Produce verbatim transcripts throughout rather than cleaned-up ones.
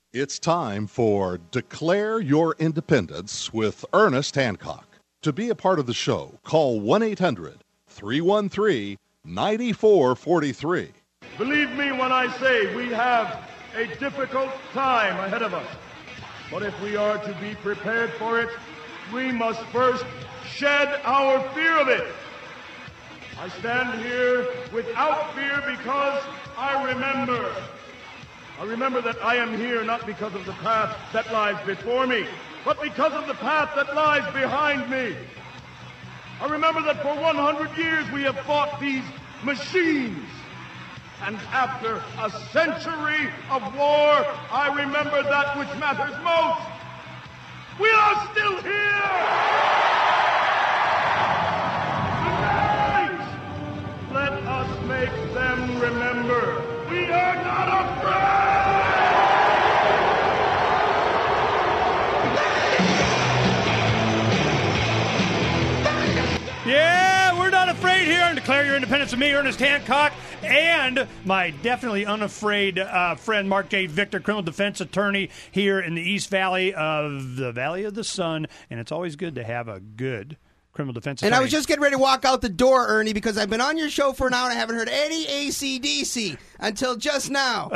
It's time for Declare Your Independence with Ernest Hancock. To be a part of the show, call one eight hundred three one three nine four four three. Believe me when I say we have a difficult time ahead of us. But if we are to be prepared for it, we must first shed our fear of it. I stand here without fear because I remember. I remember that I am here not because of the path that lies before me, but because of the path that lies behind me. I remember that for one hundred years we have fought these machines. And after a century of war, I remember that which matters most. We are still here! Tonight, let us make them remember we are not afraid! Yeah, we're not afraid here and Declare Your Independence with me, Ernest Hancock, and my definitely unafraid uh, friend, Mark J. Victor, criminal defense attorney here in the East Valley of the Valley of the Sun, and it's always good to have a good criminal defense attorney. And I was just getting ready to walk out the door, Ernie, because I've been on your show for an hour and I haven't heard any A C D C until just now.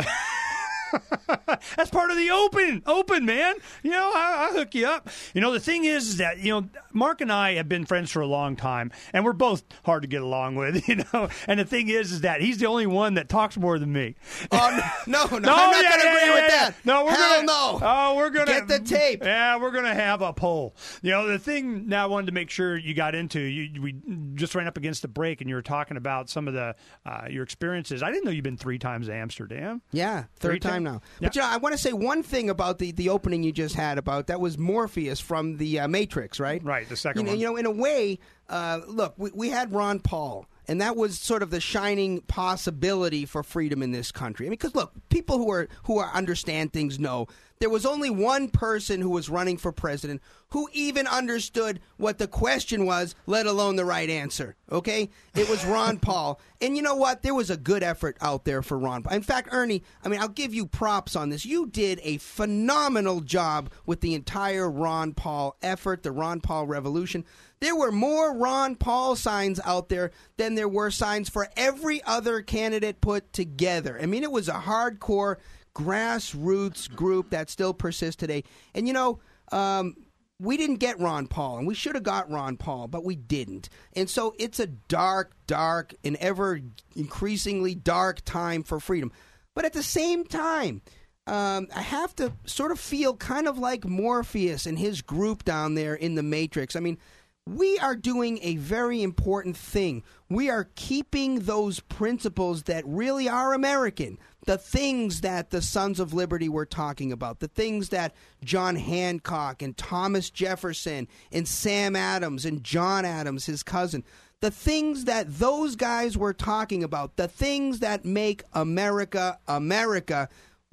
That's part of the open, open, man. You know, I, I hook you up. You know, the thing is, is that, you know, Mark and I have been friends for a long time, and we're both hard to get along with, you know. And the thing is, is that he's the only one that talks more than me. Oh, no, no, no, no I'm not yeah, going to yeah, agree yeah, with yeah. that. No, we're Hell gonna, no. Oh, we're going to. Get the tape. Yeah, we're going to have a poll. You know, the thing now I wanted to make sure you got into, you, we just ran up against the break, and you were talking about some of the uh, your experiences. I didn't know you've been three times to Amsterdam. Yeah, third Three time times? now. Yeah. But, you know, I want to say one thing about the, the opening you just had about, that was Morpheus from the uh, Matrix, right? Right, the second you know, one. You know, in a way, uh, look, we, we had Ron Paul, and that was sort of the shining possibility for freedom in this country. I mean, because, look, people who are who are understand things know there was only one person who was running for president who even understood what the question was, let alone the right answer, okay? It was Ron Paul. And you know what? There was a good effort out there for Ron Paul. In fact, Ernie, I mean, I'll give you props on this. You did a phenomenal job with the entire Ron Paul effort, the Ron Paul revolution. There were more Ron Paul signs out there than there were signs for every other candidate put together. I mean, it was a hardcore grassroots group that still persists today. And, you know, um, we didn't get Ron Paul, and we should have got Ron Paul, but we didn't. And so it's a dark, dark, and ever increasingly dark time for freedom. But at the same time, um, I have to sort of feel kind of like Morpheus and his group down there in the Matrix. I mean, we are doing a very important thing. We are keeping those principles that really are American, the things that the Sons of Liberty were talking about, the things that John Hancock and Thomas Jefferson and Sam Adams and John Adams, his cousin, the things that those guys were talking about, the things that make America America.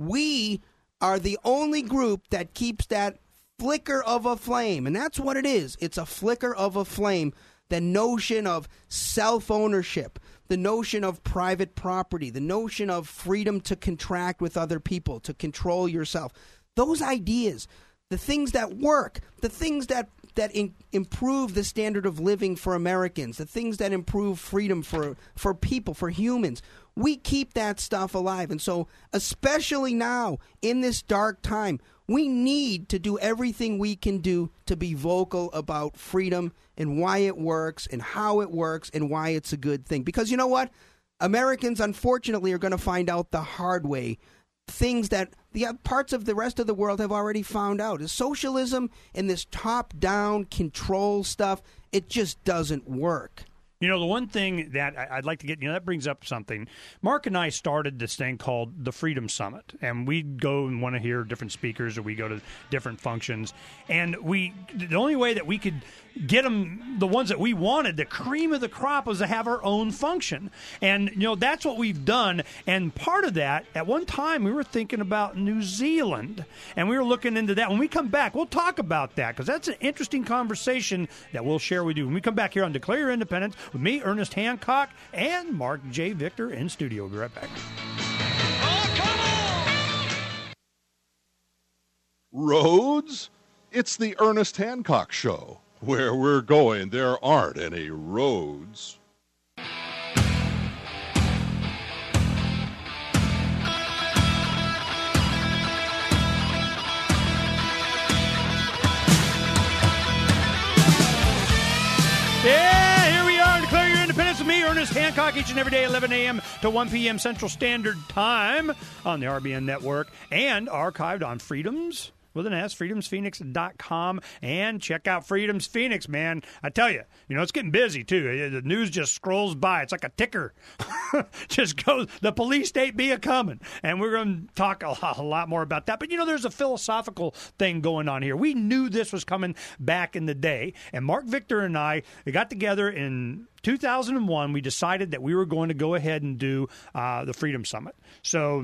We are the only group that keeps that flicker of a flame, and that's what it is. It's a flicker of a flame. The notion of self-ownership, the notion of private property, the notion of freedom to contract with other people, to control yourself. Those ideas, the things that work, the things that that in, improve the standard of living for Americans, the things that improve freedom for for people, for humans. We keep that stuff alive. And so, especially now, in this dark time, we need to do everything we can do to be vocal about freedom and why it works and how it works and why it's a good thing. Because you know what? Americans, unfortunately, are going to find out the hard way things that the parts of the rest of the world have already found out. Is socialism and this top-down control stuff, it just doesn't work. You know, the one thing that I'd like to get, you know, that brings up something. Mark and I started this thing called the Freedom Summit, and we go and want to hear different speakers, or we go to different functions. And we, the only way that we could get them, the ones that we wanted, the cream of the crop, was to have our own function. And, you know, that's what we've done. And part of that, at one time, we were thinking about New Zealand, and we were looking into that. When we come back, we'll talk about that, because that's an interesting conversation that we'll share with you. When we come back here on Declare Your Independence, with me, Ernest Hancock, and Mark J. Victor in studio. We'll be right back. Oh, come on! roads? It's the Ernest Hancock Show. Where we're going, there aren't any roads. Yeah, here we are. Declare your independence with me, Ernest Hancock, each and every day, eleven a.m. to one p.m. Central Standard Time on the R B N Network and archived on Freedoms with an S, freedoms phoenix dot com, and check out Freedoms Phoenix, man. I tell you, you know, it's getting busy, too. The news just scrolls by. It's like a ticker. Just goes, the police state be a-coming. And we're going to talk a lot, a lot more about that. But, you know, there's a philosophical thing going on here. We knew this was coming back in the day. And Mark Victor and I got together in two thousand one. We decided that we were going to go ahead and do uh, the Freedom Summit. So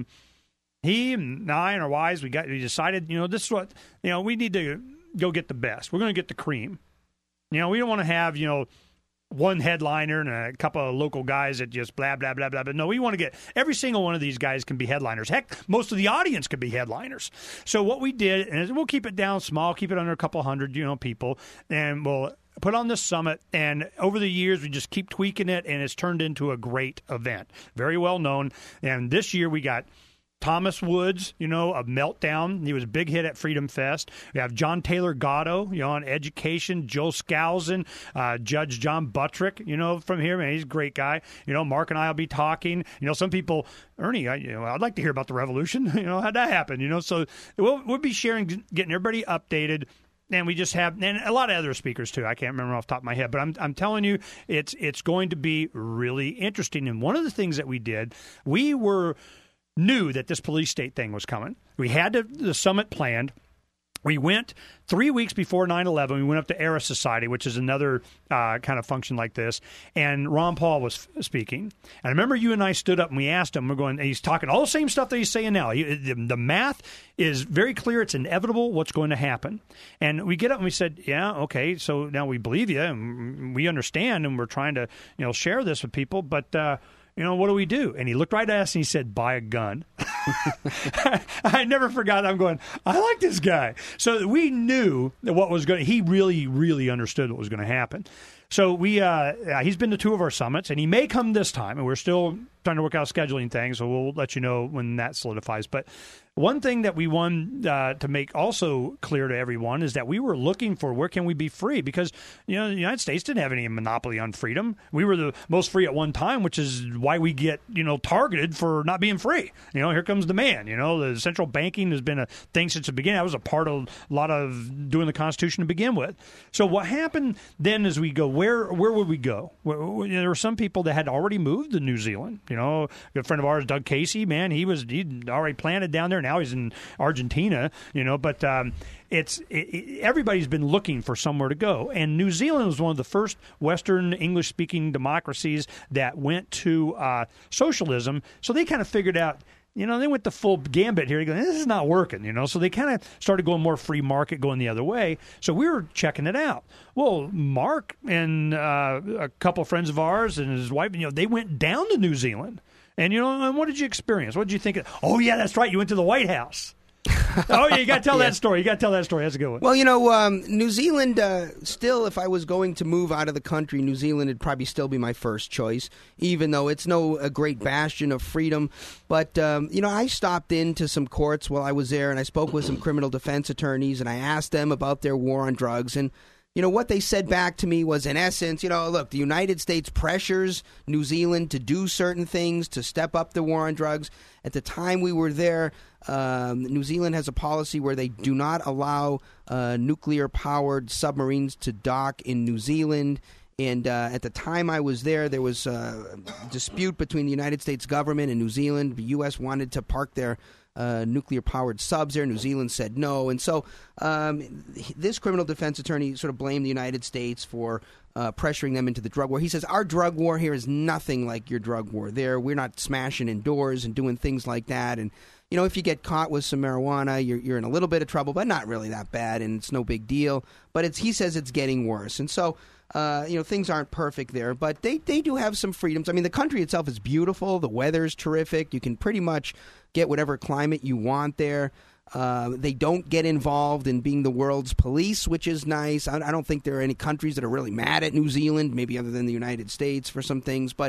he and I and our wives, we got we decided, you know, this is what, you know, we need to go get the best. We're going to get the cream. You know, we don't want to have, you know, one headliner and a couple of local guys that just blah, blah, blah, blah. But no, we want to get every single one of these guys can be headliners. Heck, most of the audience could be headliners. So what we did, and we'll keep it down small, keep it under a couple hundred, you know, people, and we'll put on this summit, and over the years we just keep tweaking it, and it's turned into a great event. Very well known. And this year we got Thomas Woods, you know, of Meltdown. He was a big hit at Freedom Fest. We have John Taylor Gatto, you know, on education. Joe Skousen, uh, Judge John Buttrick, you know, from here. Man, he's a great guy. You know, Mark and I will be talking. You know, some people, Ernie, I, you know, I'd like to hear about the revolution. You know, how'd that happen? You know, so we'll, we'll be sharing, getting everybody updated. And we just have, and a lot of other speakers too. I can't remember off the top of my head, but I'm I'm telling you, it's it's going to be really interesting. And one of the things that we did, we were knew that this police state thing was coming. We had to, the summit planned. We went three weeks before nine eleven. We went up to Era Society, which is another uh, kind of function like this. And Ron Paul was f- speaking. And I remember you and I stood up and we asked him, we're going, and he's talking all the same stuff that he's saying now. He, the, the math is very clear. It's inevitable what's going to happen. And we get up and we said, yeah, okay, so now we believe you and we understand and we're trying to, you know, share this with people. But, uh, you know, what do we do? And he looked right at us and he said, buy a gun. I never forgot. I'm going, I like this guy. So we knew that what was going to, he really, really understood what was going to happen. So we, uh, he's been to two of our summits, and he may come this time, and we're still trying to work out scheduling things, so we'll let you know when that solidifies. But one thing that we wanted uh, to make also clear to everyone is that we were looking for where can we be free, because you know the United States didn't have any monopoly on freedom. We were the most free at one time, which is why we get you know targeted for not being free. You know, here comes the man. You know, the central banking has been a thing since the beginning. That was a part of a lot of doing the Constitution to begin with. So what happened then is we go where where would we go? Where, there were some people that had already moved to New Zealand. You know, a good friend of ours, Doug Casey, man, he was he'd already planted down there. Now he's in Argentina, you know, but um, it's it, it, everybody's been looking for somewhere to go. And New Zealand was one of the first Western English-speaking democracies that went to uh, socialism. So they kind of figured out, you know, they went the full gambit here. They go, this is not working, you know. So they kind of started going more free market, going the other way. So we were checking it out. Well, Mark and uh, a couple of friends of ours and his wife, you know, they went down to New Zealand. And, you know, and what did you experience? What did you think? Of, oh, yeah, that's right. You went to the White House. Oh, yeah, you got to tell yeah. that story. You got to tell that story. That's a good one. Well, you know, um, New Zealand, uh, still, if I was going to move out of the country, New Zealand would probably still be my first choice, even though it's no a great bastion of freedom. But, um, you know, I stopped into some courts while I was there, and I spoke with some criminal defense attorneys, and I asked them about their war on drugs. And, you know, what they said back to me was, in essence, you know, look, the United States pressures New Zealand to do certain things, to step up the war on drugs. At the time we were there, um, New Zealand has a policy where they do not allow uh, nuclear-powered submarines to dock in New Zealand. And uh, at the time I was there, there was a dispute between the United States government and New Zealand. The U S wanted to park their Uh, nuclear-powered subs there. New Zealand said no. And so um, this criminal defense attorney sort of blamed the United States for uh, pressuring them into the drug war. He says, our drug war here is nothing like your drug war there. We're not smashing in doors and doing things like that. And, you know, if you get caught with some marijuana, you're, you're in a little bit of trouble, but not really that bad, and it's no big deal. But it's he says it's getting worse. And so Uh, you know, things aren't perfect there, but they, they do have some freedoms. I mean, the country itself is beautiful. The weather's terrific. You can pretty much get whatever climate you want there. Uh, they don't get involved in being the world's police, which is nice. I, I don't think there are any countries that are really mad at New Zealand, maybe other than the United States for some things. But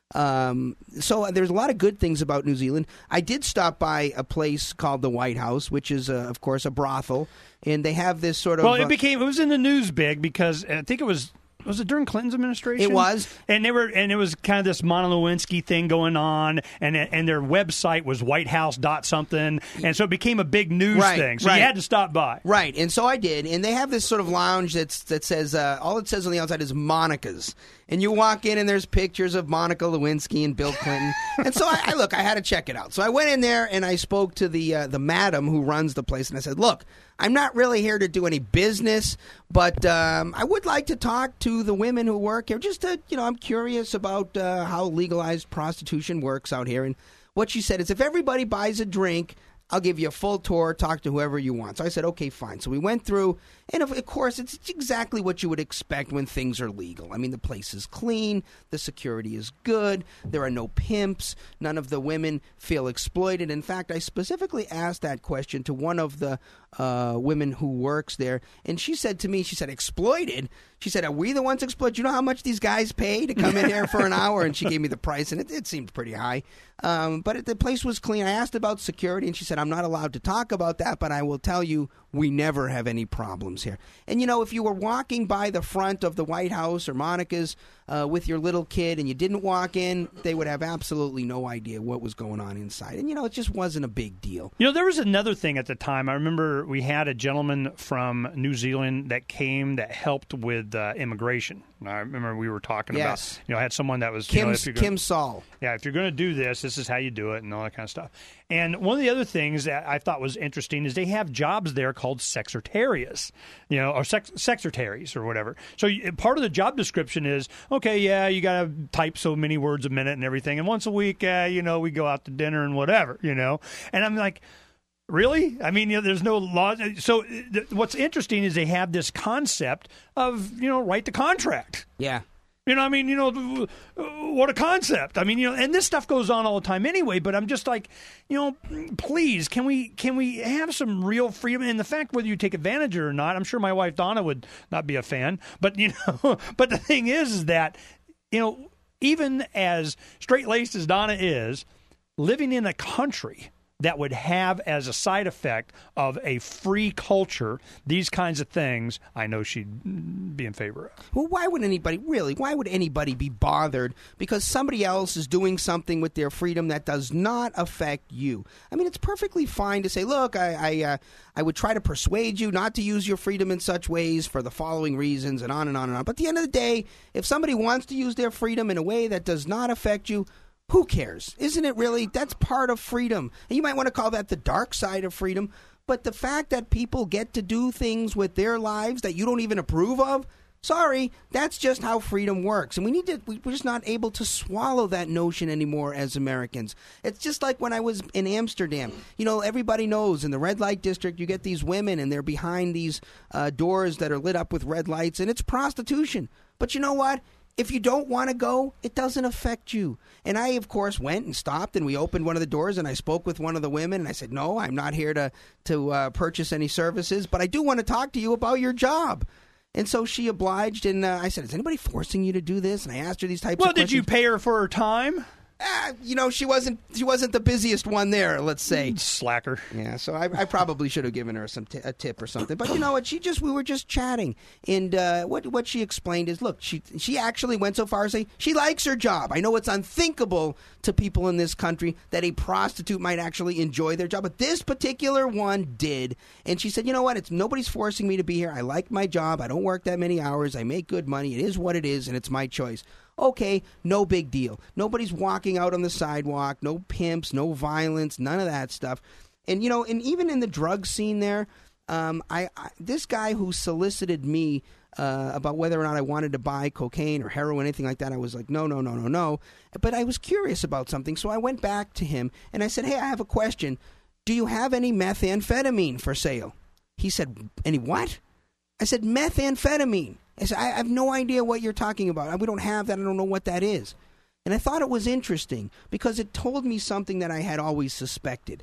um, so there's a lot of good things about New Zealand. I did stop by a place called the White House, which is, uh, of course, a brothel. And they have this sort of... Well, it uh, became it was in the news big because I think it was... Was it during Clinton's administration? It was, and they were, and it was kind of this Monica Lewinsky thing going on, and and their website was White House dot something, and so it became a big news right, thing. So right. you had to stop by, right? And so I did, and they have this sort of lounge that's that says uh, all it says on the outside is Monica's, and you walk in and there's pictures of Monica Lewinsky and Bill Clinton, and so I, I look, I had to check it out. So I went in there and I spoke to the uh, the madam who runs the place, and I said, look, I'm not really here to do any business, but um, I would like to talk to the women who work here. Just to, you know, I'm curious about uh, how legalized prostitution works out here. And what she said is, if everybody buys a drink, I'll give you a full tour, talk to whoever you want. So I said, okay, fine. So we went through, and of, of course, it's exactly what you would expect when things are legal. I mean, the place is clean, the security is good, there are no pimps, none of the women feel exploited. In fact, I specifically asked that question to one of the uh, women who works there, and she said to me, she said, exploited? She said, are we the ones exploited? You know how much these guys pay to come in here for an hour? And she gave me the price, and it, it seemed pretty high. Um, but it, the place was clean. I asked about security, and she said, I'm not allowed to talk about that, but I will tell you we never have any problems here. And, you know, if you were walking by the front of the White House or Monica's uh, with your little kid and you didn't walk in, they would have absolutely no idea what was going on inside. And, you know, it just wasn't a big deal. You know, there was another thing at the time. I remember we had a gentleman from New Zealand that came that helped with uh, immigration. I remember we were talking yes. about, you know, I had someone that was... Kim, you know, if you're gonna, Kim Saul. Yeah, if you're going to do this, this is how you do it and all that kind of stuff. And one of the other things that I thought was interesting is they have jobs there called sexretarias, you know, or sex, sexretaries or whatever. So part of the job description is, okay, yeah, you got to type so many words a minute and everything. And once a week, uh, you know, we go out to dinner and whatever, you know. And I'm like... Really? I mean, you know, there's no law. So th- what's interesting is they have this concept of, you know, write the contract. Yeah. You know, I mean, you know, what a concept. I mean, you know, and this stuff goes on all the time anyway, but I'm just like, you know, please, can we can we have some real freedom? And the fact whether you take advantage of it or not, I'm sure my wife Donna would not be a fan. But, you know, but the thing is, is that, you know, even as straight-laced as Donna is, living in a country that would have as a side effect of a free culture these kinds of things, I know she'd be in favor of. Well, why would anybody, really, why would anybody be bothered because somebody else is doing something with their freedom that does not affect you? I mean, it's perfectly fine to say, look, I I, uh, I would try to persuade you not to use your freedom in such ways for the following reasons, and on and on and on. But at the end of the day, if somebody wants to use their freedom in a way that does not affect you, who cares? Isn't it really? That's part of freedom. And you might want to call that the dark side of freedom. But the fact that people get to do things with their lives that you don't even approve of, sorry, that's just how freedom works. And we need to, we're just not able to swallow that notion anymore as Americans. It's just like when I was in Amsterdam. You know, everybody knows in the red light district, you get these women and they're behind these uh, doors that are lit up with red lights, and it's prostitution. But you know what? If you don't want to go, it doesn't affect you. And I, of course, went and stopped, and we opened one of the doors, and I spoke with one of the women, and I said, no, I'm not here to, to uh, purchase any services, but I do want to talk to you about your job. And so she obliged, and uh, I said, is anybody forcing you to do this? And I asked her these types well, of questions. Well, did you pay her for her time? Uh, you know, she wasn't she wasn't the busiest one there, let's say. Slacker. Yeah, so I, I probably should have given her some t- a tip or something. But you know what? She just we were just chatting, and uh, what what she explained is, look, she she actually went so far as to say she likes her job. I know it's unthinkable to people in this country that a prostitute might actually enjoy their job, but this particular one did. And she said, you know what? It's nobody's forcing me to be here. I like my job. I don't work that many hours. I make good money. It is what it is, and it's my choice. Okay, no big deal. Nobody's walking out on the sidewalk, no pimps, no violence, none of that stuff. And, you know, and even in the drug scene there, um, I, I this guy who solicited me uh, about whether or not I wanted to buy cocaine or heroin, anything like that, I was like, no, no, no, no, no. But I was curious about something, so I went back to him, and I said, hey, I have a question. Do you have any methamphetamine for sale? He said, any what? I said, methamphetamine. I said, I have no idea what you're talking about. We don't have that. I don't know what that is. And I thought it was interesting because it told me something that I had always suspected.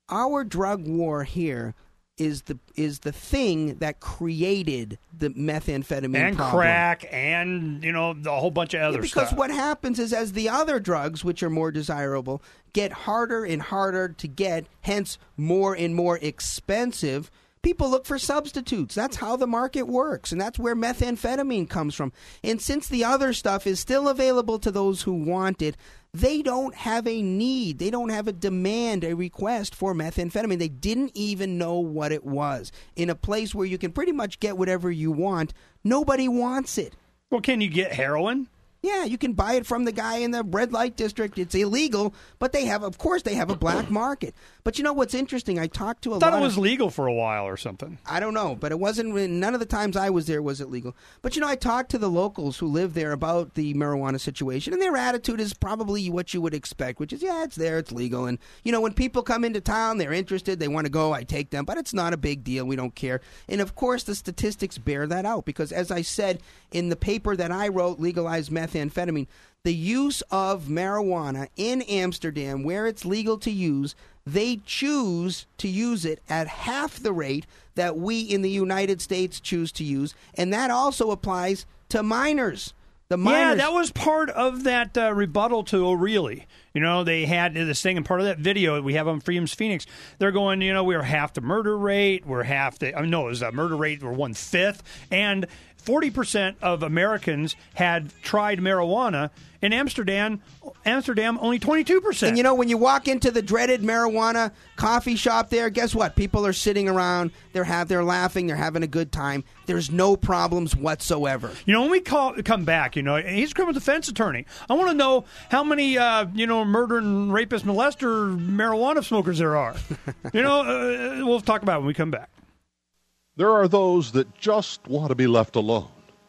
our drug war here is the is the thing that created the methamphetamine and problem. crack and, you know, a whole bunch of other yeah, because stuff. what happens is as the other drugs, which are more desirable, get harder and harder to get, hence more and more expensive, people look for substitutes. That's how the market works, and that's where methamphetamine comes from. And since the other stuff is still available to those who want it, they don't have a need. They don't have a demand, a request for methamphetamine. They didn't even know what it was. In a place where you can pretty much get whatever you want, nobody wants it. Well, can you get heroin? Yeah, you can buy it from the guy in the red light district. It's illegal, but they have, of course, they have a black market. But you know what's interesting? I talked to a I thought lot it was of, legal for a while or something. I don't know, but it wasn't. None of the times I was there was it legal. But you know, I talked to the locals who live there about the marijuana situation, and their attitude is probably what you would expect, which is, yeah, it's there, it's legal. And you know, when people come into town, they're interested, they want to go, I take them, but it's not a big deal. We don't care. And of course, the statistics bear that out because, as I said in the paper that I wrote, Legalize Methamphetamine, the use of marijuana in Amsterdam, where it's legal to use, they choose to use it at half the rate that we in the United States choose to use, and that also applies to minors. The minors. Yeah, that was part of that uh, rebuttal to O'Reilly. You know, they had this thing, and part of that video we have on Freedom's Phoenix, they're going, you know, we're half the murder rate, we're half the, I mean, no, it was a murder rate, we're one-fifth, and forty percent of Americans had tried marijuana. In Amsterdam, Amsterdam only twenty-two percent. And you know, when you walk into the dreaded marijuana coffee shop there, guess what? People are sitting around, they're have, they're laughing, they're having a good time. There's no problems whatsoever. You know, when we call, come back, you know, he's a criminal defense attorney. I want to know how many, uh, you know, murder and rapist, molester, marijuana smokers there are. You know, uh, we'll talk about it when we come back. There are those that just want to be left alone,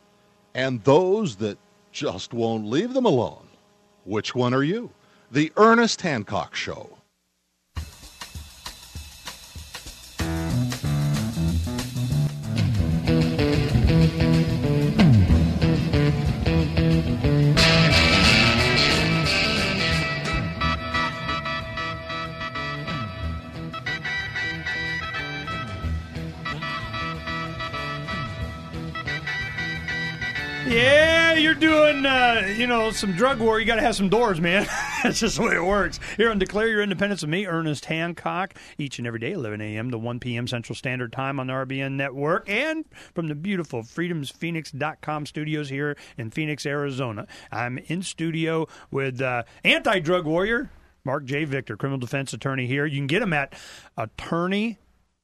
and those that just won't leave them alone. Which one are you? The Ernest Hancock Show. Yeah, you're doing, uh, you know, some drug war. You got to have some doors, man. That's just the way it works. Here on Declare Your Independence with me, Ernest Hancock, each and every day, eleven a.m. to one p.m. Central Standard Time on the R B N Network, and from the beautiful freedoms phoenix dot com studios here in Phoenix, Arizona. I'm in studio with uh, anti-drug warrior Mark J. Victor, criminal defense attorney here. You can get him at attorney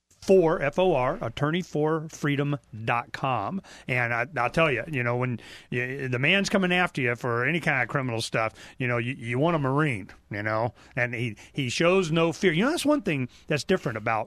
for F O R attorney for freedom dot com. And I, I'll tell you, you know, when you, the man's coming after you for any kind of criminal stuff, you know, you, you want a Marine, you know, and he, he shows no fear. You know, that's one thing that's different about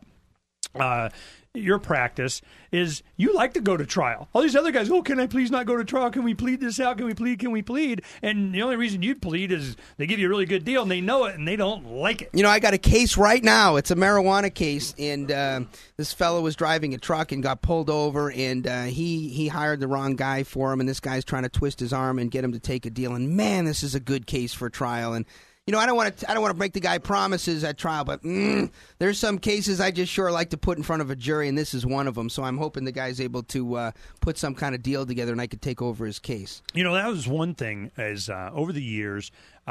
uh, your practice is you like to go to trial. All these other guys, oh, can I please not go to trial? Can we plead this out? Can we plead? Can we plead? And the only reason you plead is they give you a really good deal and they know it and they don't like it. You know, I got a case right now. It's a marijuana case, and uh, this fellow was driving a truck and got pulled over, and uh, he, he hired the wrong guy for him, and this guy's trying to twist his arm and get him to take a deal. And, man, this is a good case for trial. And you know, I don't want to. I don't want to break the guy promises at trial, but mm, there's some cases I just sure like to put in front of a jury, and this is one of them. So I'm hoping the guy's able to uh, put some kind of deal together, and I could take over his case. You know, that was one thing. Is uh, over the years,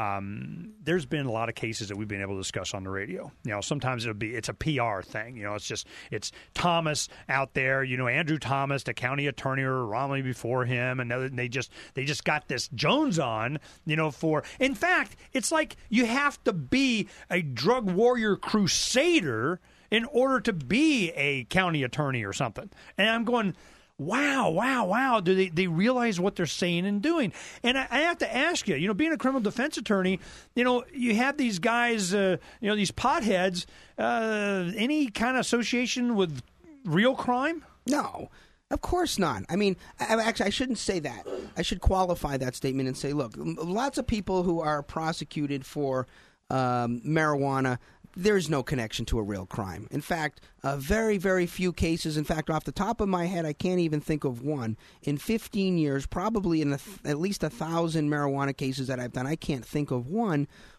um, there's been a lot of cases that we've been able to discuss on the radio. You know, sometimes it'll be it's a P R thing. You know, it's just it's Thomas out there. You know, Andrew Thomas, the county attorney, or Romney before him, and they just they just got this Jones on. You know, for in fact, it's like you have to be a drug warrior crusader in order to be a county attorney or something. And I'm going, wow, wow, wow. Do they, they realize what they're saying and doing? And I, I have to ask you, you know, being a criminal defense attorney, you know, you have these guys, uh, you know, these potheads, uh, any kind of association with real crime? No. Of course not. I mean, I, actually, I shouldn't say that. I should qualify that statement and say, look, lots of people who are prosecuted for um, marijuana, there's no connection to a real crime. In fact, uh, very, very few cases. In fact, off the top of my head, I can't even think of one. In fifteen years, probably in a th- at least a thousand marijuana cases that I've done, I can't think of one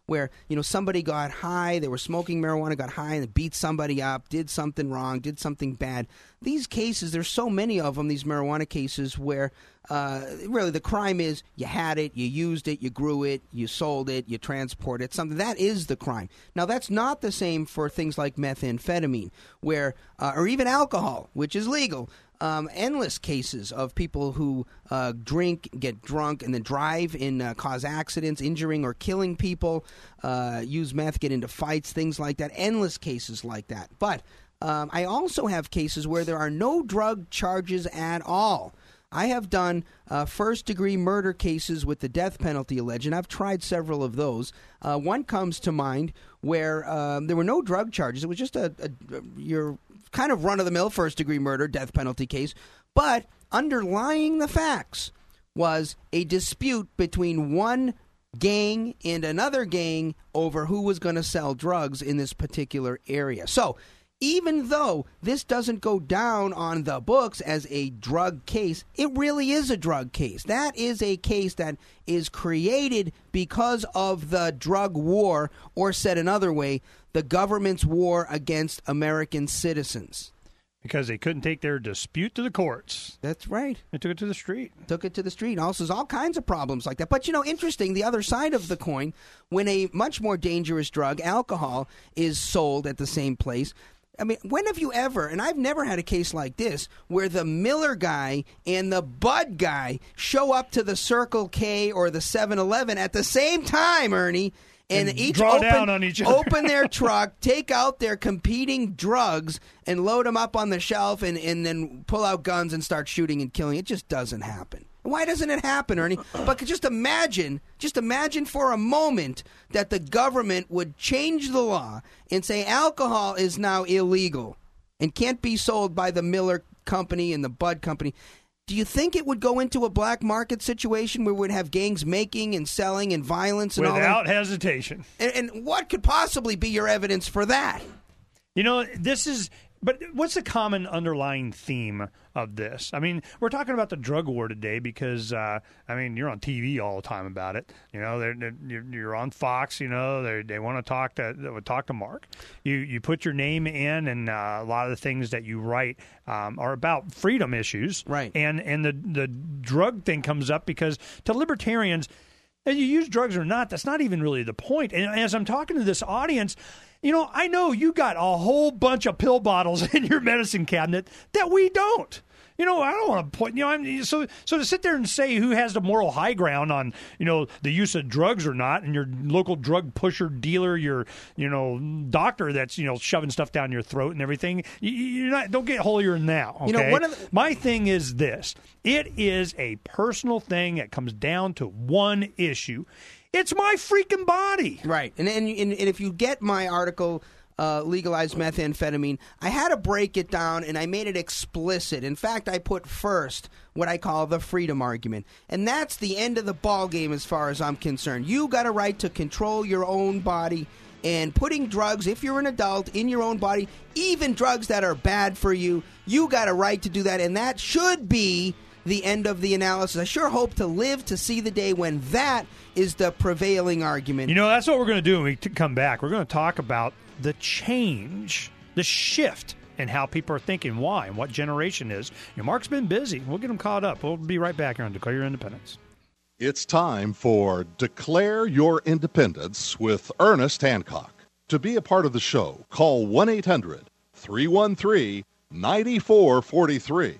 where, you know, somebody got high, they were smoking marijuana, got high, and beat somebody up, did something wrong, did something bad. These cases, there's so many of them, these marijuana cases, where uh, really the crime is you had it, you used it, you grew it, you sold it, you transported it, something. That is the crime. Now, that's not the same for things like methamphetamine, where, uh, or even alcohol, which is legal. Um, endless cases of people who uh, drink, get drunk, and then drive and uh, cause accidents, injuring or killing people, uh, use meth, get into fights, things like that. Endless cases like that. But um, I also have cases where there are no drug charges at all. I have done uh, first-degree murder cases with the death penalty alleged, and I've tried several of those. Uh, one comes to mind where um, there were no drug charges. It was just a, a, a your kind of run-of-the-mill first-degree murder, death penalty case. But underlying the facts was a dispute between one gang and another gang over who was going to sell drugs in this particular area. So even though this doesn't go down on the books as a drug case, it really is a drug case. That is a case that is created because of the drug war, or said another way, the government's war against American citizens. Because they couldn't take their dispute to the courts. That's right. They took it to the street. Took it to the street. Also, there's all kinds of problems like that. But, you know, interesting, the other side of the coin, when a much more dangerous drug, alcohol, is sold at the same place, I mean, when have you ever, and I've never had a case like this, where the Miller guy and the Bud guy show up to the Circle K or the seven eleven at the same time, Ernie, and, and each draw open, down on each other. open their truck, take out their competing drugs, and load them up on the shelf, and, and then pull out guns and start shooting and killing. It just doesn't happen. Why doesn't it happen, Ernie? But just imagine, just imagine for a moment that the government would change the law and say alcohol is now illegal and can't be sold by the Miller Company and the Bud Company. Do you think it would go into a black market situation where we'd have gangs making and selling and violence and all that? Without hesitation. And, and what could possibly be your evidence for that? You know, this is... But what's the common underlying theme of this? I mean, we're talking about the drug war today because, uh, I mean, you're on T V all the time about it. You know, they're, they're, you're, you're on Fox. You know, they they want to talk to talk to Mark. You you put your name in, and uh, a lot of the things that you write um, are about freedom issues. Right. And and the the drug thing comes up because to libertarians, and you use drugs or not, that's not even really the point. And as I'm talking to this audience, you know, I know you got a whole bunch of pill bottles in your medicine cabinet that we don't. You know, I don't want to point, you know, I'm, so so to sit there and say who has the moral high ground on, you know, the use of drugs or not, and your local drug pusher, dealer, your, you know, doctor that's, you know, shoving stuff down your throat and everything, you, you're not, don't get holier than thou, okay? You know, one of the- My thing is this. It is a personal thing that comes down to one issue. It's my freaking body. Right. And, and, and if you get my article, uh, Legalize Methamphetamine, I had to break it down, and I made it explicit. In fact, I put first what I call the freedom argument. And that's the end of the ball game as far as I'm concerned. You got a right to control your own body, and putting drugs, if you're an adult, in your own body, even drugs that are bad for you, you got a right to do that, and that should be the end of the analysis. I sure hope to live to see the day when that is the prevailing argument. You know, that's what we're going to do when we t- come back. We're going to talk about the change, the shift in how people are thinking, why, and what generation is. You know, Mark's been busy. We'll get him caught up. We'll be right back here on Declare Your Independence. It's time for Declare Your Independence with Ernest Hancock. To be a part of the show, call one eight hundred three one three nine four four three.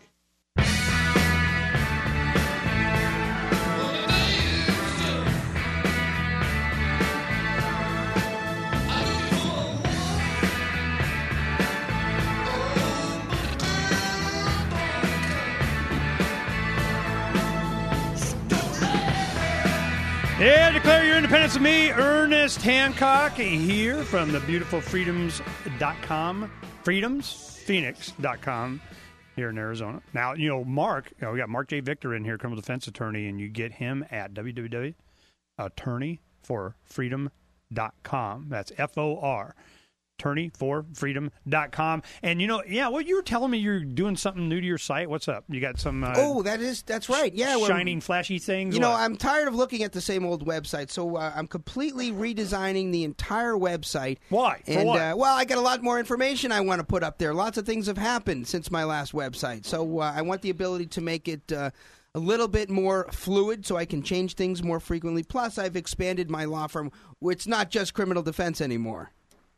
Yeah, Declare Your Independence with me, Ernest Hancock, here from the beautiful freedoms dot com, freedoms phoenix dot com here in Arizona. Now, you know, Mark, you know, we got Mark J. Victor in here, criminal defense attorney, and you get him at w w w dot attorney for freedom dot com. That's F O R. attorney for freedom dot com. And, you know, yeah, well, you were telling me you're doing something new to your site. What's up? You got some... Uh, oh, that is, that's right. Yeah. Well, shining, flashy things? You what? know, I'm tired of looking at the same old website, so uh, I'm completely redesigning the entire website. Why? For and, what? Uh, well, I got a lot more information I want to put up there. Lots of things have happened since my last website, so uh, I want the ability to make it... Uh, a little bit more fluid so I can change things more frequently. Plus, I've expanded my law firm. It's not just criminal defense anymore.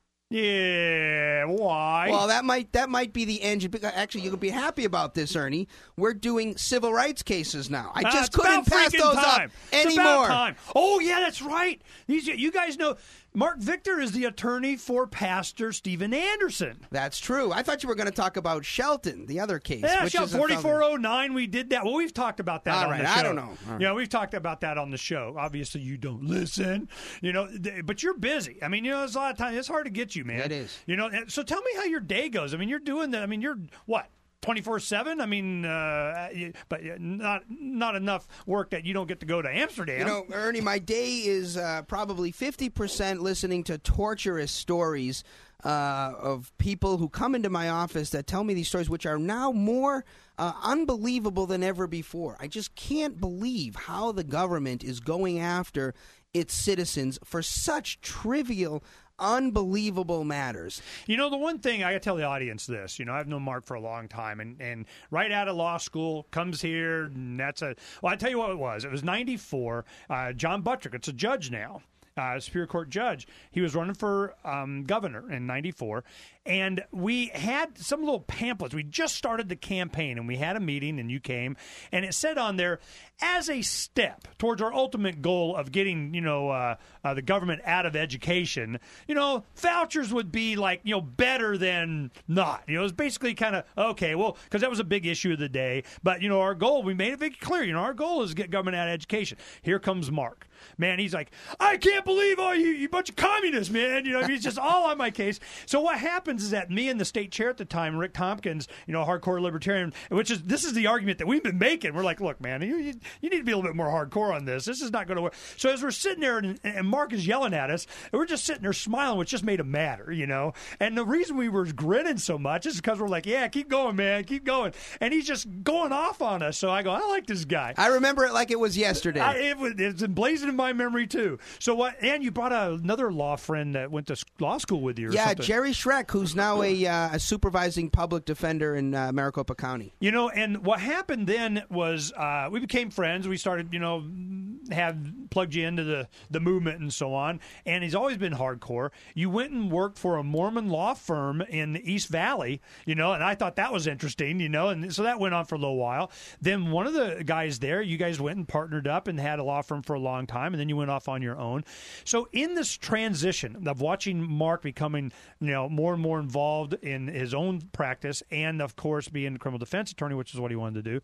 Yeah, why? Well, that might that might be the engine. Actually, you could be happy about this, Ernie. We're doing civil rights cases now. I just uh, couldn't pass those time. up it's anymore. About time. Oh, yeah, that's right. These, you guys know Mark Victor is the attorney for Pastor Steven Anderson. That's true. I thought you were going to talk about Shelton, the other case. Yeah, which Shelton, is forty-four oh nine, we did that. Well, we've talked about that All on right, the show. I don't know. All right. Yeah, we've talked about that on the show. Obviously, you don't listen, you know, but you're busy. I mean, you know, there's a lot of time. It's hard to get you, man. It is. You know, so tell me how your day goes. I mean, you're doing that. I mean, you're what? twenty-four seven? I mean, uh, but not not enough work that you don't get to go to Amsterdam. You know, Ernie, my day is uh, probably fifty percent listening to torturous stories uh, of people who come into my office that tell me these stories, which are now more uh, unbelievable than ever before. I just can't believe how the government is going after its citizens for such trivial, unbelievable matters. You know, the one thing I got to tell the audience this, you know, I've known Mark for a long time, and, and right out of law school, comes here, and that's a, well, I tell you what it was. It was ninety-four. Uh, John Buttrick, it's a judge now, uh, Superior Court judge. He was running for um, governor in ninety-four. And we had some little pamphlets. We just started the campaign, and we had a meeting, and you came, and it said on there, as a step towards our ultimate goal of getting, you know, uh, uh, the government out of education, you know, vouchers would be like, you know, better than not. You know, it was basically kind of, okay, well, because that was a big issue of the day. But, you know, our goal, we made it very clear, you know, our goal is to get government out of education. Here comes Mark. Man, he's like, I can't believe all you, you bunch of communists, man. You know, he's just all on my case. So what happens is that me and the state chair at the time, Rick Tompkins, you know, hardcore libertarian, which is, this is the argument that we've been making. We're like, look, man, you, you, you need to be a little bit more hardcore on this. This is not going to work. So as we're sitting there and, and Mark is yelling at us, and we're just sitting there smiling, which just made him madder, you know. And the reason we were grinning so much is because we're like, yeah, keep going, man, keep going. And he's just going off on us. So I go, I like this guy. I remember it like it was yesterday. I, it was, it's emblazoned in my memory, too. So what? And you brought a, another law friend that went to law school with you or yeah, something. Jerry Schreck, who's now a, uh, a supervising public defender in uh, Maricopa County. You know, and what happened then was uh, we became friends. We started, you know, have plugged you into the, the movement and so on. And he's always been hardcore. You went and worked for a Mormon law firm in the East Valley, you know, and I thought that was interesting, you know, and so that went on for a little while. Then one of the guys there, you guys went and partnered up and had a law firm for a long time, and then you went off on your own. So in this transition of watching Mark becoming, you know, more and more involved in his own practice and, of course, being a criminal defense attorney, which is what he wanted to do,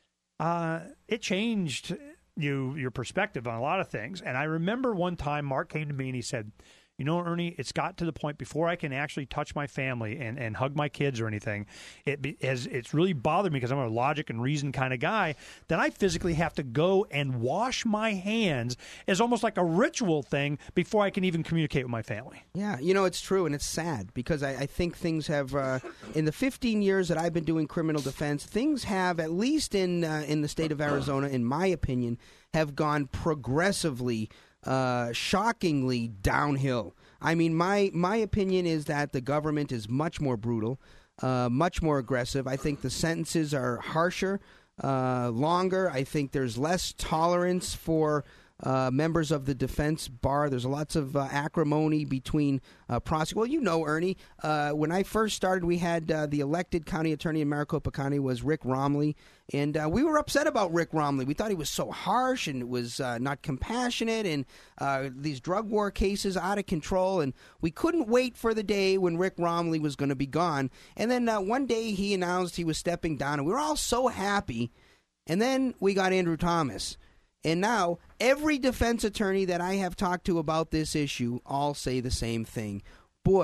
uh, it changed you your perspective on a lot of things. And I remember one time Mark came to me and he said, you know, Ernie, it's got to the point before I can actually touch my family and, and hug my kids or anything, it be, has, it's really bothered me because I'm a logic and reason kind of guy that I physically have to go and wash my hands as almost like a ritual thing before I can even communicate with my family. Yeah, you know, it's true, and it's sad because I, I think things have, uh, in the fifteen years that I've been doing criminal defense, things have, at least in uh, in the state of Arizona, in my opinion, have gone progressively Uh, shockingly downhill. I mean, my my opinion is that the government is much more brutal, uh, much more aggressive. I think the sentences are harsher, uh, longer. I think there's less tolerance for uh, members of the defense bar. There's lots of uh, acrimony between uh, prosecutors. Well, you know, Ernie, uh, when I first started, we had uh, the elected county attorney in Maricopa County was Rick Romley, and uh, we were upset about Rick Romley. We thought he was so harsh and was uh, not compassionate, and uh, these drug war cases out of control, and we couldn't wait for the day when Rick Romley was going to be gone. And then uh, one day he announced he was stepping down, and we were all so happy. And then we got Andrew Thomas. And now every defense attorney that I have talked to about this issue all say the same thing. Boy,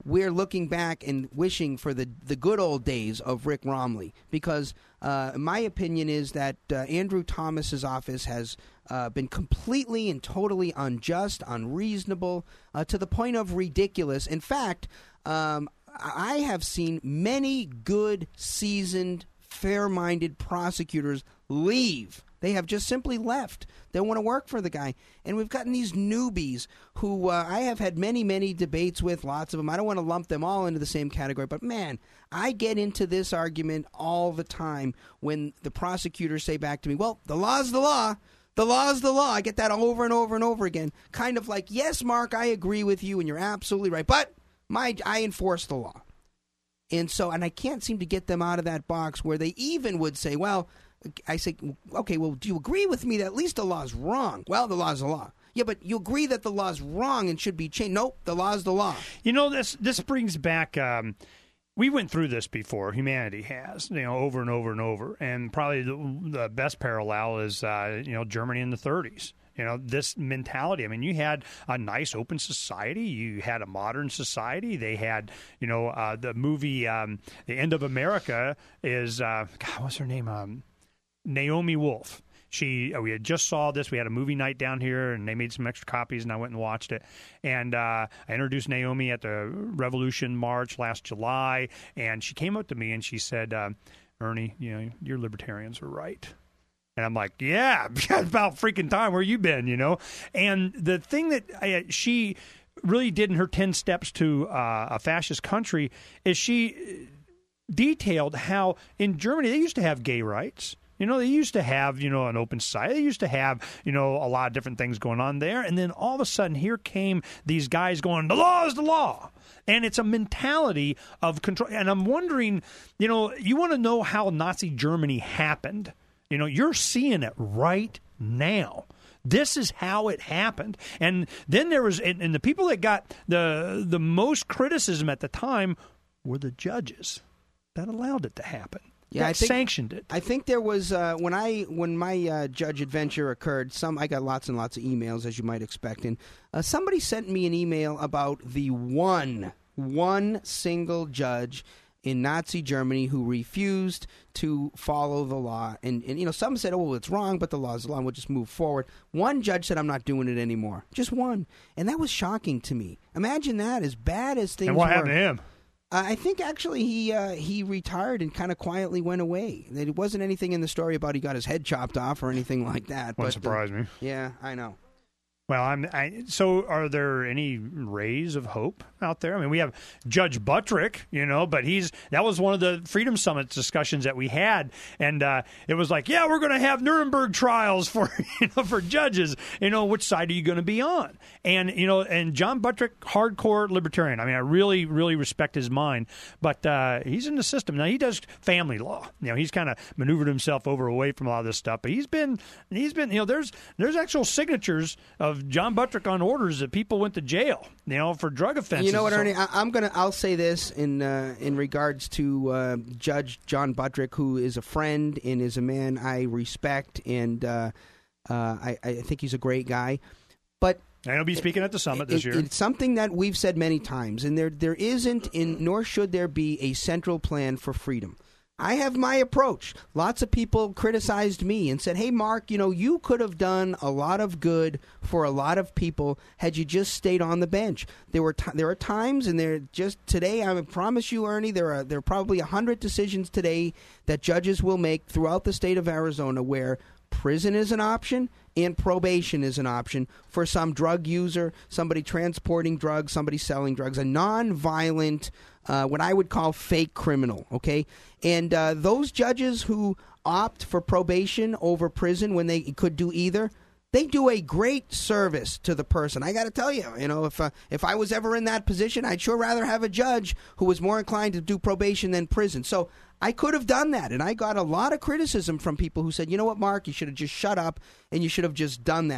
we're looking back and wishing for the, the good old days of Rick Romley, because uh, my opinion is that uh, Andrew Thomas's office has uh, been completely and totally unjust, unreasonable, uh, to the point of ridiculous. In fact, um, I have seen many good, seasoned, fair-minded prosecutors leave. They have just simply left. They want to work for the guy. And we've gotten these newbies who uh, I have had many, many debates with, lots of them. I don't want to lump them all into the same category. But, man, I get into this argument all the time when the prosecutors say back to me, well, the law's the law. The law's the law. I get that over and over and over again. Kind of like, yes, Mark, I agree with you, and you're absolutely right. But my I enforce the law. And so, and I can't seem to get them out of that box where they even would say, well, I say, okay, well, do you agree with me that at least the law's wrong? Well, the law's the law. Yeah, but you agree that the law's wrong and should be changed. Nope, the law's the law. You know, this this brings back, um, we went through this before, humanity has, you know, over and over and over. And probably the, the best parallel is, uh, you know, Germany in the thirties. You know, this mentality. I mean, you had a nice open society. You had a modern society. They had, you know, uh, the movie um, The End of America is, uh, God, what's her name? Um, Naomi Wolf. She, we had just saw this. We had a movie night down here, and they made some extra copies, and I went and watched it. And uh, I introduced Naomi at the Revolution March last July, and she came up to me and she said, uh, Ernie, you know, your libertarians are right. And I'm like, yeah, it's about freaking time. Where you been, you know? And the thing that I, she really did in her ten steps to uh, a fascist country is she detailed how in Germany they used to have gay rights. You know, they used to have, you know, an open society. They used to have, you know, a lot of different things going on there. And then all of a sudden, here came these guys going, the law is the law. And it's a mentality of control. And I'm wondering, you know, you want to know how Nazi Germany happened. You know, you're seeing it right now. This is how it happened. And then there was, and, and the people that got the the most criticism at the time were the judges that allowed it to happen. Yeah, I think, sanctioned it. I think there was uh, when I when my uh, judge adventure occurred. Some I got lots and lots of emails, as you might expect, and uh, somebody sent me an email about the one one single judge in Nazi Germany who refused to follow the law. And, and you know, some said, oh, well, it's wrong, but the law is the law, and we'll just move forward. One judge said, I'm not doing it anymore. Just one. And that was shocking to me. Imagine that, as bad as things were. And what were, happened to him? Uh, I think actually he uh, he retired and kind of quietly went away. There wasn't anything in the story about he got his head chopped off or anything like that. Wouldn't but, surprise uh, me. Yeah, I know. Well, I'm. I, so, are there any rays of hope out there? I mean, we have Judge Buttrick, you know, but he's that was one of the Freedom Summit discussions that we had, and uh, it was like, yeah, we're going to have Nuremberg trials for you know for judges. You know, which side are you going to be on? And you know, and John Buttrick, hardcore libertarian. I mean, I really, really respect his mind, but uh, he's in the system now. He does family law. You know, he's kind of maneuvered himself over away from a lot of this stuff, but he's been, he's been, you know, there's there's actual signatures of John Buttrick on orders that people went to jail, you know, for drug offenses. You know what, so, Ernie? I, I'm gonna. I'll say this in uh, in regards to uh, Judge John Buttrick, who is a friend and is a man I respect, and uh, uh, I, I think he's a great guy. But and he'll be speaking at the summit this it, year. It's something that we've said many times, and there there isn't, in nor should there be, a central plan for freedom. I have my approach. Lots of people criticized me and said, hey, Mark, you know, you could have done a lot of good for a lot of people had you just stayed on the bench. There were t- there are times, and there just today, I promise you, Ernie, there are there are probably one hundred decisions today that judges will make throughout the state of Arizona where prison is an option and probation is an option for some drug user, somebody transporting drugs, somebody selling drugs, a non-violent, uh, what I would call fake criminal, okay? And uh, those judges who opt for probation over prison when they could do either, they do a great service to the person. I got to tell you, you know, if uh, if I was ever in that position, I'd sure rather have a judge who was more inclined to do probation than prison. So I could have done that, and I got a lot of criticism from people who said, you know what, Mark, you should have just shut up, and you should have just done that.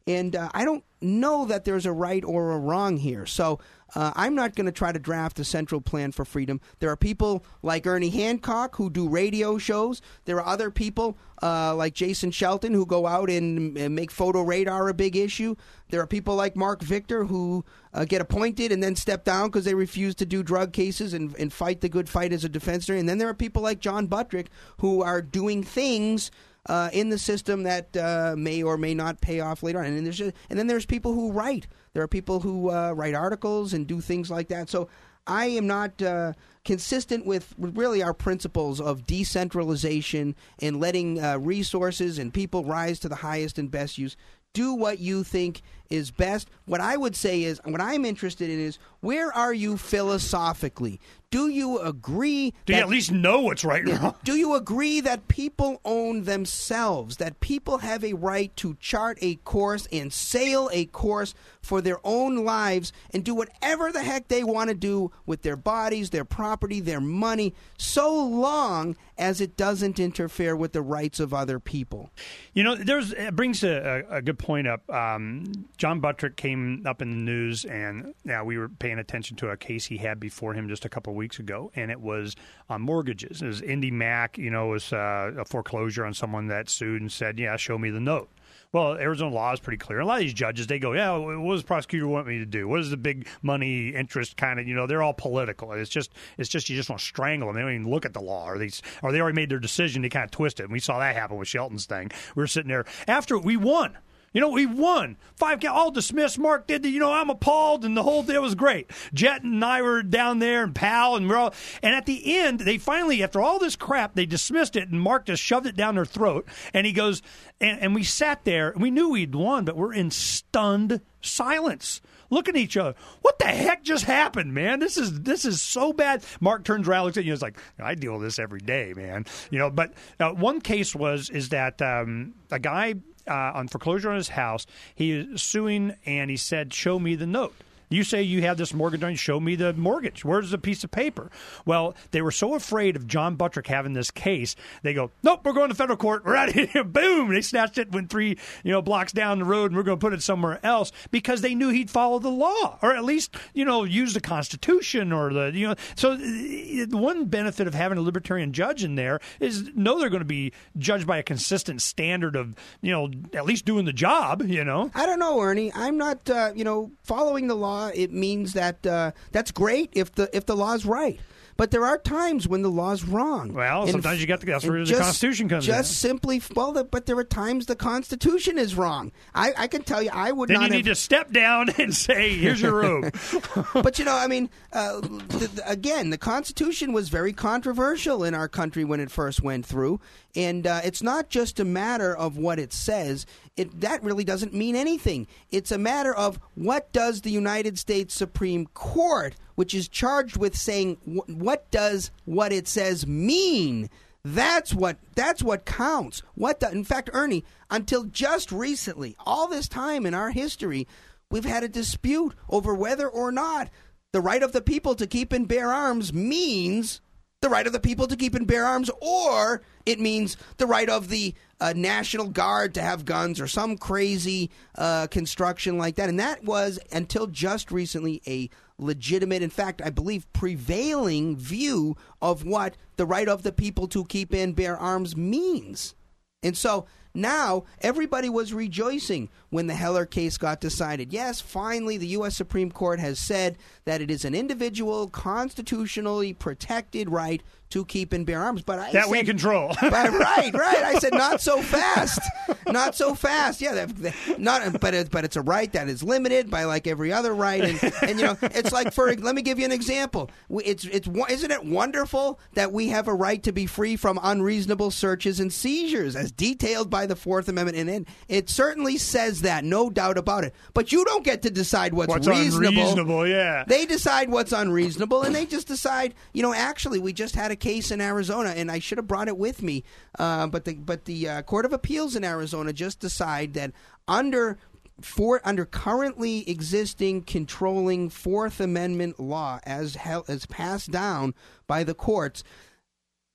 And uh, I don't know that there's a right or a wrong here. So uh, I'm not going to try to draft a central plan for freedom. There are people like Ernie Hancock who do radio shows. There are other people uh, like Jason Shelton who go out and, and make photo radar a big issue. There are people like Mark Victor who uh, get appointed and then step down because they refuse to do drug cases and, and fight the good fight as a defense attorney. And then there are people like John Buttrick who are doing things Uh, in the system that uh, may or may not pay off later on. And, there's just, and then there's people who write. There are people who uh, write articles and do things like that. So I am not uh, consistent with really our principles of decentralization and letting uh, resources and people rise to the highest and best use. Do what you think is best. What I would say is, what I'm interested in is, where are you philosophically? Do you agree? Do that, you at least know what's right and wrong? Do you agree that people own themselves, that people have a right to chart a course and sail a course for their own lives and do whatever the heck they want to do with their bodies, their property, their money, so long as it doesn't interfere with the rights of other people? You know, there's it brings a, a good point up. Um, John Buttrick came up in the news, and yeah, we were paying attention to a case he had before him just a couple of weeks ago, and it was on mortgages. It was Indy Mac, you know, was uh, a foreclosure on someone that sued and said, yeah, show me the note. Well, Arizona law is pretty clear. A lot of these judges, they go, yeah, what does the prosecutor want me to do? What is the big money interest kind of, you know, they're all political. It's just, it's just, you just want to strangle them. They don't even look at the law, or they, or they already made their decision. They kind of twist it. And we saw that happen with Shelton's thing. We were sitting there after we won. You know, we won. Five count, all dismissed. Mark did the, you know, I'm appalled, and the whole thing was great. Jet and I were down there, and Pal, and we're all, and at the end, they finally, after all this crap, they dismissed it, and Mark just shoved it down their throat, and he goes, and, and we sat there, and we knew we'd won, but we're in stunned silence, looking at each other. What the heck just happened, man? This is this is so bad. Mark turns around, looks at you, and is like, I deal with this every day, man. You know, but uh, one case was is that um, a guy Uh, on foreclosure on his house, he is suing, and he said, show me the note. You say you have this mortgage on you, show me the mortgage. Where's the piece of paper? Well, they were so afraid of John Buttrick having this case, they go, nope, we're going to federal court. We're out of here. Boom. They snatched it, went three you know, blocks down the road, and we're going to put it somewhere else because they knew he'd follow the law, or at least, you know, use the Constitution or the, you know. So the one benefit of having a libertarian judge in there is know they're going to be judged by a consistent standard of, you know, at least doing the job, you know. I don't know, Ernie. I'm not, uh, you know, following the law. It means that uh, that's great if the if the law's right. But there are times when the law's wrong. Well, and sometimes you got to, that's where the just, Constitution comes just in. Just simply, well, the, but there are times the Constitution is wrong. I, I can tell you, I would then not Then you have... need to step down and say, here's your room. But, you know, I mean, uh, the, the, again, the Constitution was very controversial in our country when it first went through. And uh, it's not just a matter of what it says. It, that really doesn't mean anything. It's a matter of what does the United States Supreme Court, which is charged with saying wh- what does what it says mean. That's what that's what counts. What the, in fact, Ernie, until just recently, all this time in our history, we've had a dispute over whether or not the right of the people to keep and bear arms means the right of the people to keep and bear arms, or it means the right of the uh, National Guard to have guns, or some crazy uh, construction like that. And that was, until just recently, a legitimate, in fact, I believe, prevailing view of what the right of the people to keep and bear arms means. And so now everybody was rejoicing when the Heller case got decided. Yes, finally the U S Supreme Court has said that it is an individual, constitutionally protected right to keep and bear arms. But I that said, we control. but, right, right. I said not so fast, not so fast. Yeah, that, that, not. But it, but it's a right that is limited by like every other right, and, and you know it's like for. Let me give you an example. It's it's isn't it wonderful that we have a right to be free from unreasonable searches and seizures, as detailed by the Fourth Amendment, and it, it certainly says that, no doubt about it. But you don't get to decide what's, what's reasonable. Unreasonable, yeah. They decide what's unreasonable, and they just decide. You know, actually, we just had a case in Arizona, and I should have brought it with me. Uh, but the but the uh, Court of Appeals in Arizona just decided that under for under currently existing controlling Fourth Amendment law, as hel- as passed down by the courts,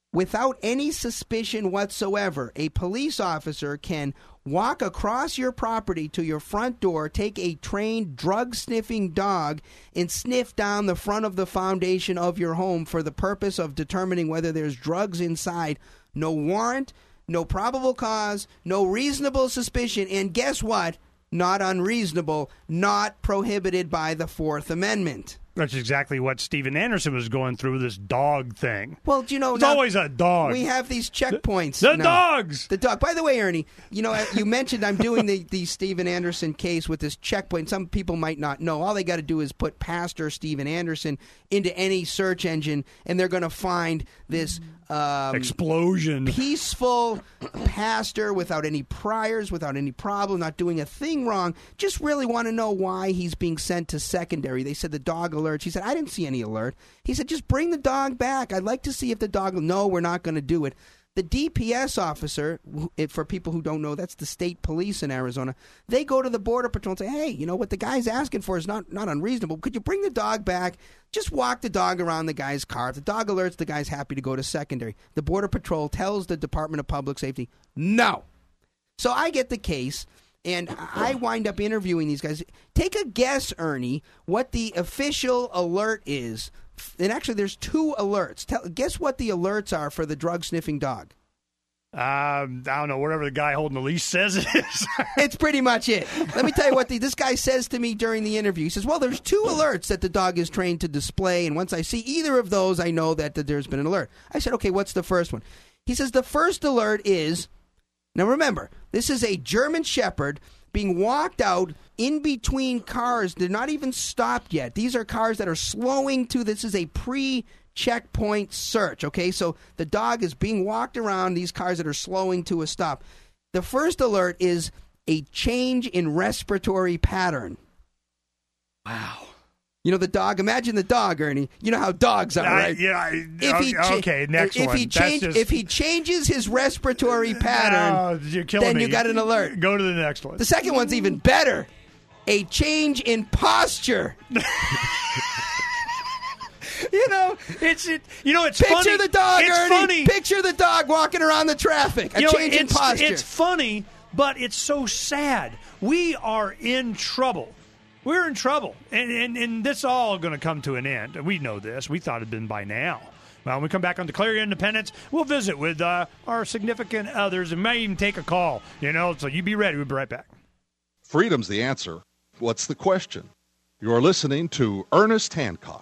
without any suspicion whatsoever, a police officer can walk across your property to your front door, take a trained drug-sniffing dog, and sniff down the front of the foundation of your home for the purpose of determining whether there's drugs inside. No warrant, no probable cause, no reasonable suspicion, and guess what? Not unreasonable, not prohibited by the Fourth Amendment. That's exactly what Steven Anderson was going through with this dog thing. Well, do you know, it's now, always a dog. We have these checkpoints. The, the now. dogs. The dog. By the way, Ernie, you know, you mentioned I'm doing the, the Steven Anderson case with this checkpoint. Some people might not know. All they got to do is put Pastor Steven Anderson into any search engine, and they're going to find this um, explosion, peaceful pastor without any priors, without any problem, not doing a thing wrong. Just really want to know why he's being sent to secondary. They said the dog alerts. He said, I didn't see any alert. He said, just bring the dog back. I'd like to see if the dog... No, we're not going to do it. The D P S officer, for people who don't know, that's the state police in Arizona. They go to the Border Patrol and say, hey, you know, what the guy's asking for is not, not unreasonable. Could you bring the dog back? Just walk the dog around the guy's car. If the dog alerts, the guy's happy to go to secondary. The Border Patrol tells the Department of Public Safety, no. So I get the case, and I wind up interviewing these guys. Take a guess, Ernie, what the official alert is. And actually, there's two alerts. Tell, guess what the alerts are for the drug-sniffing dog. Um, I don't know, whatever the guy holding the leash says it is. It's pretty much it. Let me tell you what the, this guy says to me during the interview. He says, well, there's two alerts that the dog is trained to display, and once I see either of those, I know that, that there's been an alert. I said, okay, what's the first one? He says, the first alert is, now remember, this is a German Shepherd being walked out in between cars. They're not even stopped yet. These are cars that are slowing to, this is a pre-checkpoint search, okay? So the dog is being walked around these cars that are slowing to a stop. The first alert is a change in respiratory pattern. Wow. You know the dog? Imagine the dog, Ernie. You know how dogs are, right? I, yeah. I, if he cha- okay, next if one. He change, just... If he changes his respiratory pattern, no, you're killing then me. you got an alert. Go to the next one. The second one's even better. A change in posture. You know, it's it. You know, it's Picture funny. the dog, it's Ernie. Funny. Picture the dog walking around the traffic. A you know, change in it's, posture. It's funny, but it's so sad. We are in trouble. We're in trouble, and and, and this is all going to come to an end. We know this. We thought it had been by now. Well, when we come back on Declare Your Independence, we'll visit with uh, our significant others and may even take a call. You know, so you be ready. We'll be right back. Freedom's the answer. What's the question? You're listening to Ernest Hancock.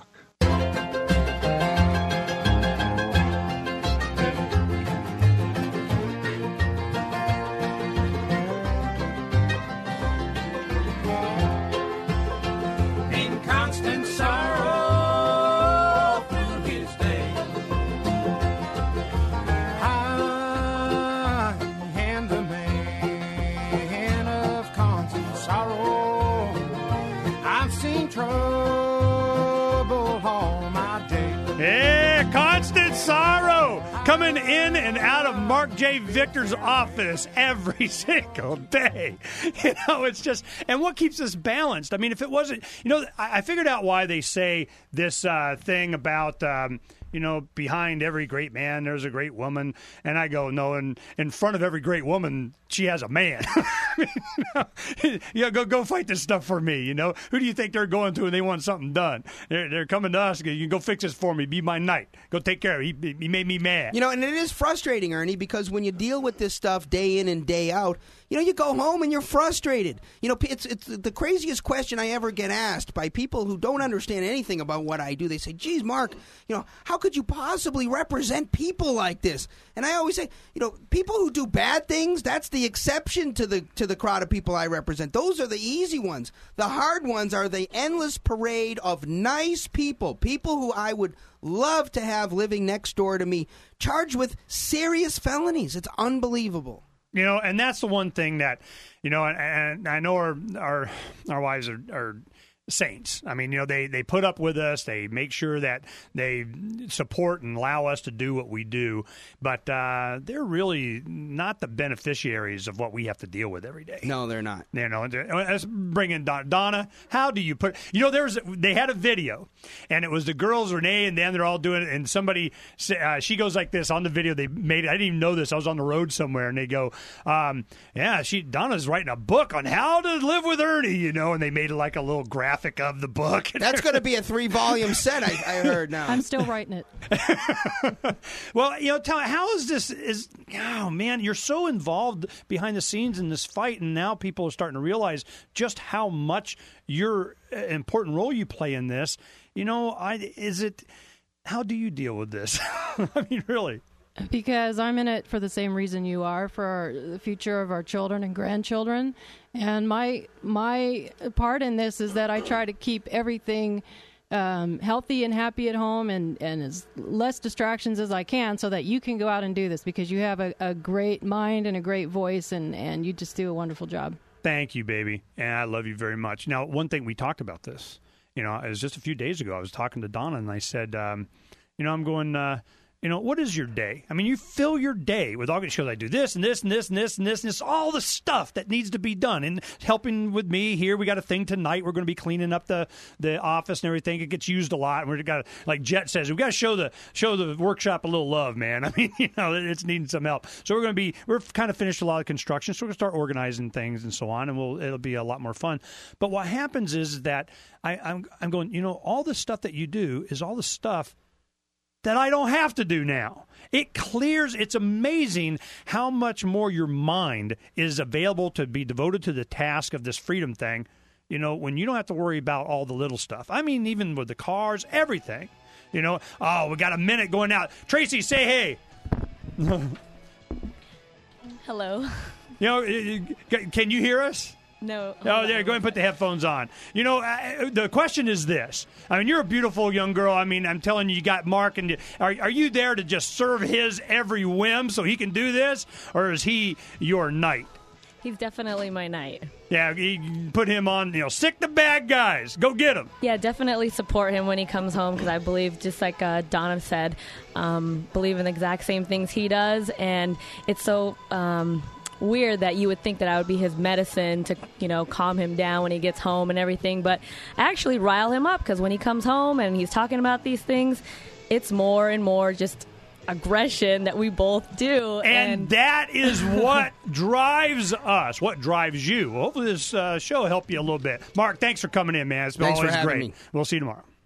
Coming in and out of Mark J. Victor's office every single day. You know, it's just, and what keeps us balanced? I mean, if it wasn't, you know, I, I figured out why they say this uh, thing about, um, you know, behind every great man, there's a great woman. And I go, no, and in front of every great woman, she has a man. you know, you know, go go fight this stuff for me, you know. Who do you think they're going to when they want something done? They're, they're coming to us. You can go fix this for me. Be my knight. Go take care of it. He, he made me mad. You know, and it is frustrating, Ernie, because when you deal with this stuff day in and day out, you know, you go home and you're frustrated. You know, it's it's the craziest question I ever get asked by people who don't understand anything about what I do. They say, geez, Mark, you know, how could you possibly represent people like this? And I always say, you know, people who do bad things, that's the exception to the to the crowd of people I represent. Those are the easy ones. The hard ones are the endless parade of nice people, people who I would love to have living next door to me, charged with serious felonies. It's unbelievable. You know, and that's the one thing that, you know, and, and I know our our, our wives are, are saints. I mean, you know, they, they put up with us. They make sure that they support and allow us to do what we do. But uh, they're really not the beneficiaries of what we have to deal with every day. No, they're not. You know, let's bring in Donna. Donna, how do you put? You know, there's they had a video, and it was the girls, Renee and them. They're all doing it, and somebody uh, she goes like this on the video. They made it. I didn't even know this. I was on the road somewhere, and they go, um, "Yeah, she Donna's writing a book on how to live with Ernie." You know, and they made it like a little graphic of the book. That's going to be a three-volume set, I, I heard now. I'm still writing it. Well, you know, tell how is this? Is oh man, you're so involved behind the scenes in this fight, and now people are starting to realize just how much your uh, important role you play in this. You know, I is it? How do you deal with this? I mean, really. Because I'm in it for the same reason you are, for our, the future of our children and grandchildren. And my my part in this is that I try to keep everything um, healthy and happy at home, and, and as less distractions as I can, so that you can go out and do this, because you have a, a great mind and a great voice, and, and you just do a wonderful job. Thank you, baby. And I love you very much. Now, one thing we talked about this, you know, it was just a few days ago. I was talking to Donna, and I said, um, you know, I'm going... Uh, You know, what is your day? I mean, you fill your day with all the shows. I do this and this and this and this and this and this, all the stuff that needs to be done. And helping with me here, we got a thing tonight. We're going to be cleaning up the, the office and everything. It gets used a lot. And we've got, like Jet says, we've got to show the show the workshop a little love, man. I mean, you know, it's needing some help. So we're going to be, we're kind of finished a lot of construction, so we're going to start organizing things and so on, and we'll it'll be a lot more fun. But what happens is that I, I'm I'm going, you know, all the stuff that you do is all the stuff that I don't have to do now. It clears. It's amazing how much more your mind is available to be devoted to the task of this freedom thing, you know, when you don't have to worry about all the little stuff. I mean, even with the cars, everything. You know, oh, we got a minute going out. Tracy, say hey. Hello. You know, can you hear us? No. Oh, there. Go ahead and put the headphones on. You know, uh, the question is this. I mean, you're a beautiful young girl. I mean, I'm telling you, you got Mark. And are, are you there to just serve his every whim so he can do this? Or is he your knight? He's definitely my knight. Yeah, you put him on, you know, sick the bad guys. Go get him. Yeah, definitely support him when he comes home, because I believe, just like uh, Donna said, um, believe in the exact same things he does. And it's so... Um, weird that you would think that I would be his medicine to, you know, calm him down when he gets home and everything, but I actually rile him up, because when he comes home and he's talking about these things, it's more and more just aggression that we both do. And, and that is what drives us, what drives you. Hopefully this uh, show will help you a little bit. Mark, thanks for coming in, man. It's Thanks always for having great. me. We'll see you tomorrow.